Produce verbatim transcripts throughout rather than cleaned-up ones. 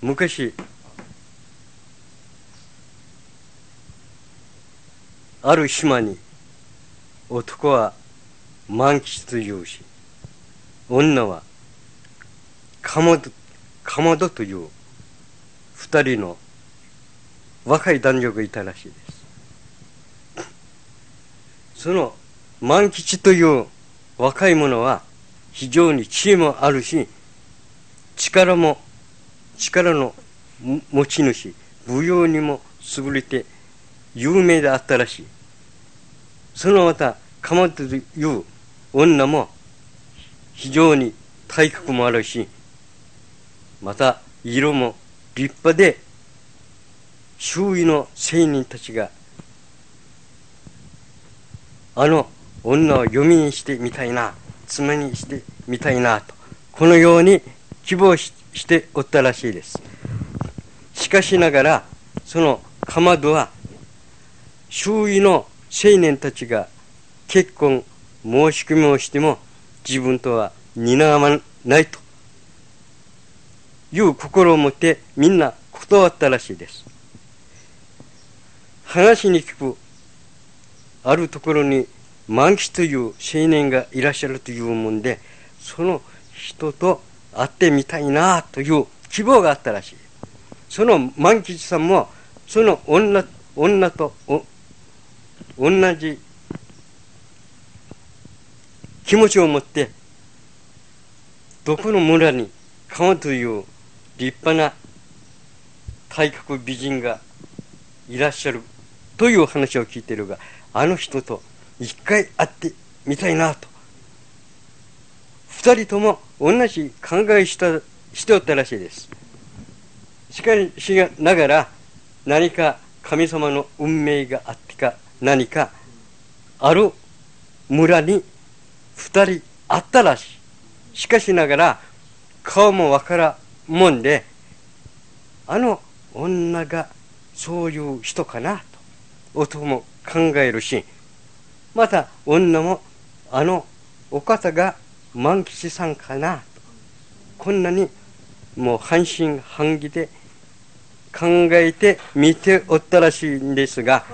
昔ある島に男は万吉というし、女はかまど、かまどという二人の若い男女がいたらしいです。その万吉という若い者は非常に知恵もあるし、力も力の持ち主、舞踊にも優れて有名であったらしい。そのまたかまどという女も非常に体格もあるし、また色も立派で、周囲の青年たちがあの女を嫁にしてみたいな、妻にしてみたいなと、このように希望ししておったらしいです。しかしながらそのかまどは周囲の青年たちが結婚申し込みをしても自分とは担わないという心を持ってみんな断ったらしいです。話に聞くあるところに万吉という青年がいらっしゃるというもんで、その人と会ってみたいなという希望があったらしい。その万吉さんもその女、女と同じ気持ちを持って、どこの村にかまという立派な体格美人がいらっしゃるという話を聞いているが、あの人と一回会ってみたいなと、二人とも同じ考えしたしておったらしいです。しかしながら何か神様の運命があってか何かある村に二人会ったらしい。しかしながら顔もわからんもんで、あの女がそういう人かなと男も考えるし、また女もあのお方が万吉さんかなと、こんなにもう半信半疑で考えて見ておったらしいんですが、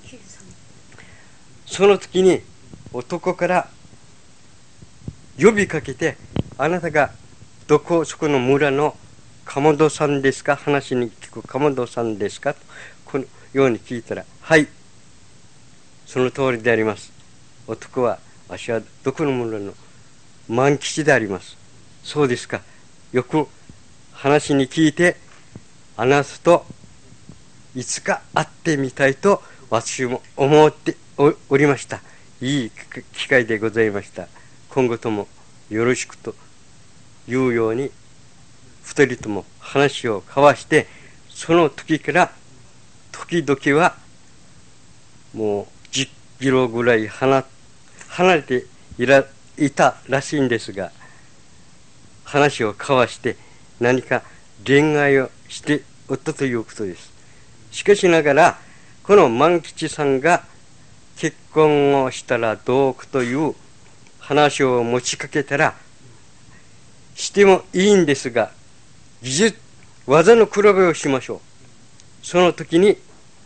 その時に男から呼びかけて、あなたがどこそこの村のかまどさんですか、話に聞くかまどさんですかとこのように聞いたら、はい、その通りであります。男は、私はどこの村の万吉であります。そうですか、よく話に聞いて、あなたといつか会ってみたいと私も思っておりました。いい機会でございました。今後ともよろしくというように二人とも話を交わして、その時から時々はもうじゅっキロぐらい離離れていらいたらしいんですが、話を交わして何か恋愛をしておったということです。しかしながらこの万吉さんが結婚をしたらどうかという話を持ちかけたら、してもいいんですが、技術技の比べをしましょう。その時に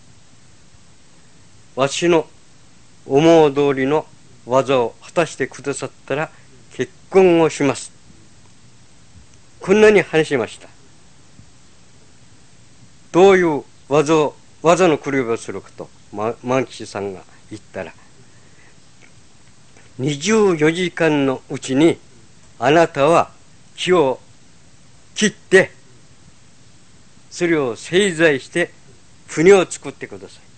私の思う通りの技を果たしてくださったら結婚をします、こんなに話しました。どういう技を技の比べをするかと万吉さんが言ったら、にじゅうよじかんのうちにあなたは木を切ってそれを製材して船を作ってください。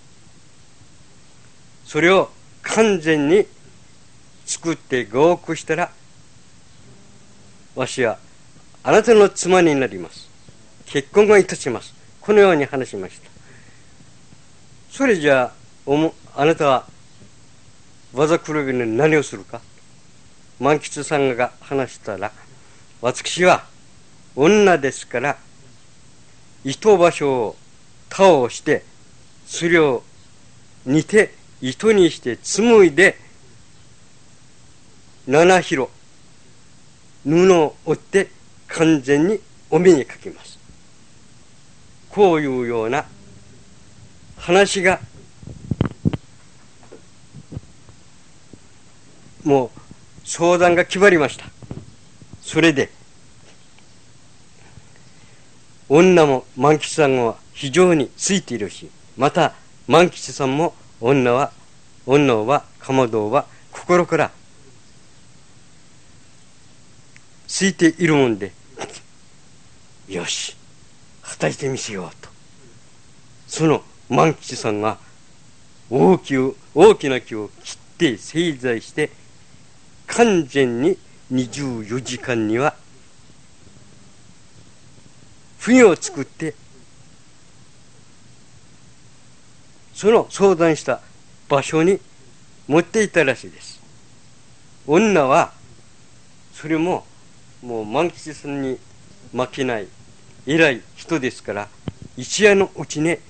それを完全に作って合格したら、わしはあなたの妻になります。結婚がいたします。このように話しました。それじゃあ、おもあなたは技比べに何をするか。万吉さんが話したら、私は女ですから糸場所を倒してそれを煮て糸にして紡いで七広布を折って完全にお目にかけます。 こういうような話がもう相談が決まりました。それで女も万吉さんは非常についているし、また万吉さんも女は女はかまどは心からついているもんで、よし働いてみせようと、その万吉さんが大きい大きな木を切って製材して完全ににじゅうよじかんには船を作ってその相談した場所に持っていたらしいです。女はそれももう万吉さんに負けない偉い人ですから、一夜のうちに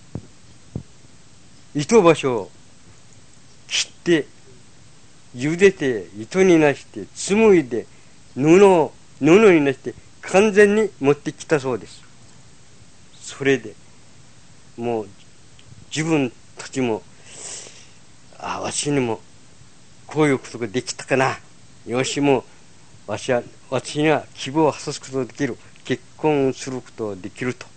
糸場所を切って茹でて糸になして紡いで布を布になして完全に持ってきたそうです。それでもう自分たちも、あわしにもこういうことができたかな、よしもうわしは私には希望を果たすことができる、結婚することができると。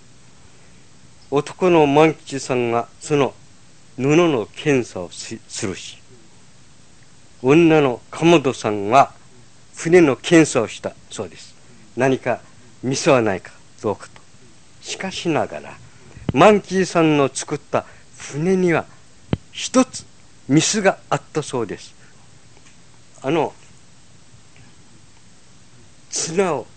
男の万吉さんがその布の検査をするし、女の鴨戸さんは船の検査をしたそうです。何かミスはないかどうかと。しかしながら万吉さんの作った船には一つミスがあったそうです。あの綱を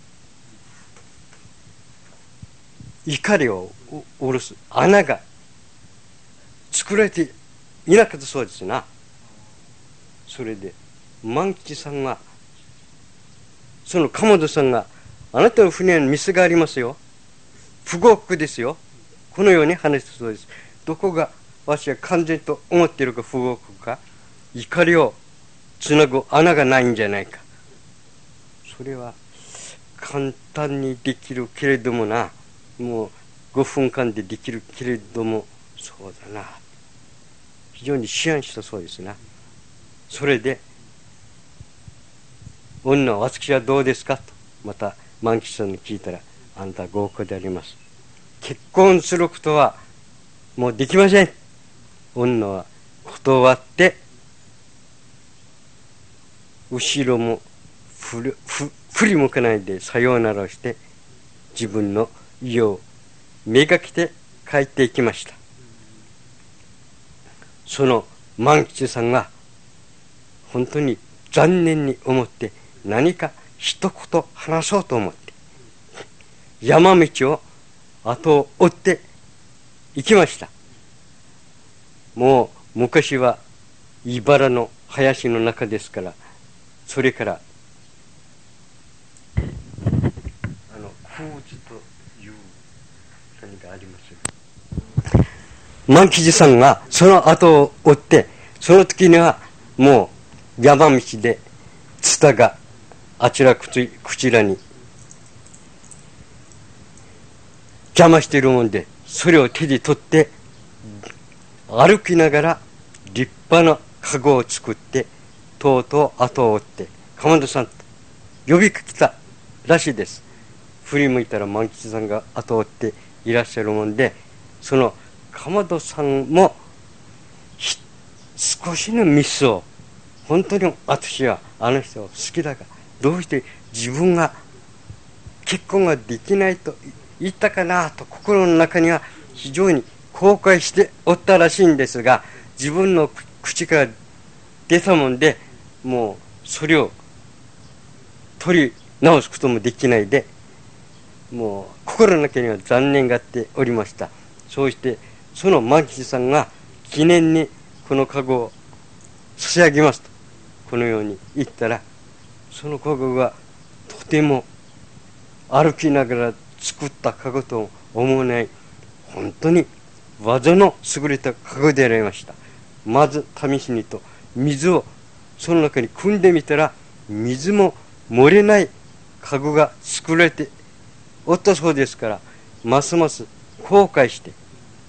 碇を下ろす穴が作られていなかったそうですな。それで万吉さんがその鴨戸さんが、あなたの船にミスがありますよ、不合格ですよ、このように話したそうです。どこがわしは完全と思っているか不合格か、怒りをつなぐ穴がないんじゃないか。それは簡単にできるけれどもな、もうごふんかんでできるけれども、そうだな、非常に思案したそうですな。それで女は私はどうですかとまた万吉さんに聞いたら、あんた合格であります、結婚することはもうできません。女は断って後ろも振り、振り向かないでさようならをして自分の家をめがけて帰っていきました。その万吉さんが本当に残念に思って何か一言話そうと思って山道を後を追って行きました。もう昔は茨の林の中ですから、それからあの空図という何かありますよ。万吉さんがその後を追って、その時にはもう山道でツタがあちらこちらに邪魔しているもんで、それを手に取って歩きながら立派なカゴを作って、とうとう後を追って鎌田さんと呼びかけたらしいです。振り向いたら万吉さんが後を追っていらっしゃるもんで、その鎌田さんも少しのミスを、本当に私はあの人を好きだが、どうして自分が結婚ができないと言ったかなと心の中には非常に後悔しておったらしいんですが、自分の口から出たもんで、もうそれを取り直すこともできないで、もう心の中には残念がっておりました。そうしてその万吉さんが記念にこのカゴを差し上げますとこのように言ったら、そのカゴがとても歩きながら作ったカゴと思わない本当に技の優れたカゴでありました。まず試しにと水をその中に汲んでみたら、水も漏れないカゴが作られておったそうですから、ますます後悔して、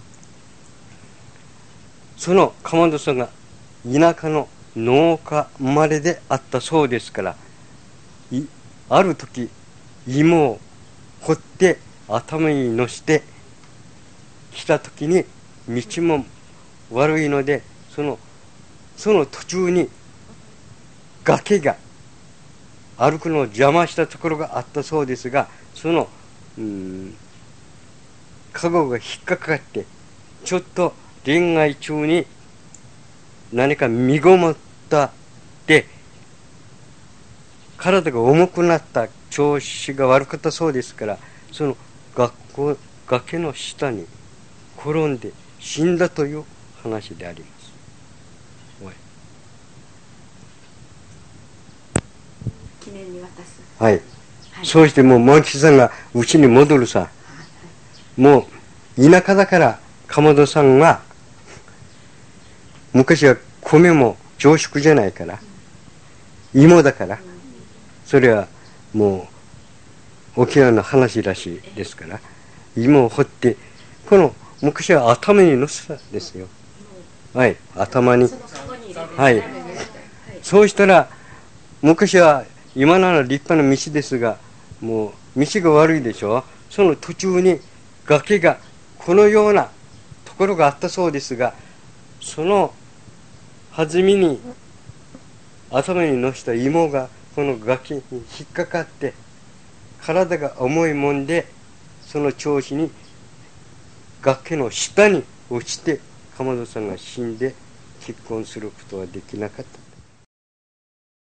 そのかまどさんが田舎の農家生まれであったそうですから、いある時芋を掘って頭に乗して来た時に道も悪いので、そのその途中に崖が歩くのを邪魔したところがあったそうですが、そのうーんカゴが引っかかってちょっと恋愛中に何か身ごもったで体が重くなった、調子が悪かったそうですから、その学校崖の下に転んで死んだという話であります。 記念に渡す。 はい、はい、そうしてもう万吉さんがうちに戻るさ、もう田舎だからかまどさんは昔は米も常食じゃないから、芋だから、それはもう沖縄の話らしいですから、芋を掘ってこの昔は頭に乗せたんですよ。はい、頭に。はい。そうしたら昔は今なら立派な道ですが、もう道が悪いでしょ。その途中に崖がこのようなところがあったそうですが、その弾みに頭に乗せた芋がこの崖に引っかかって体が重いもんで、その調子に崖の下に落ちてかまどさんが死んで結婚することはできなかった。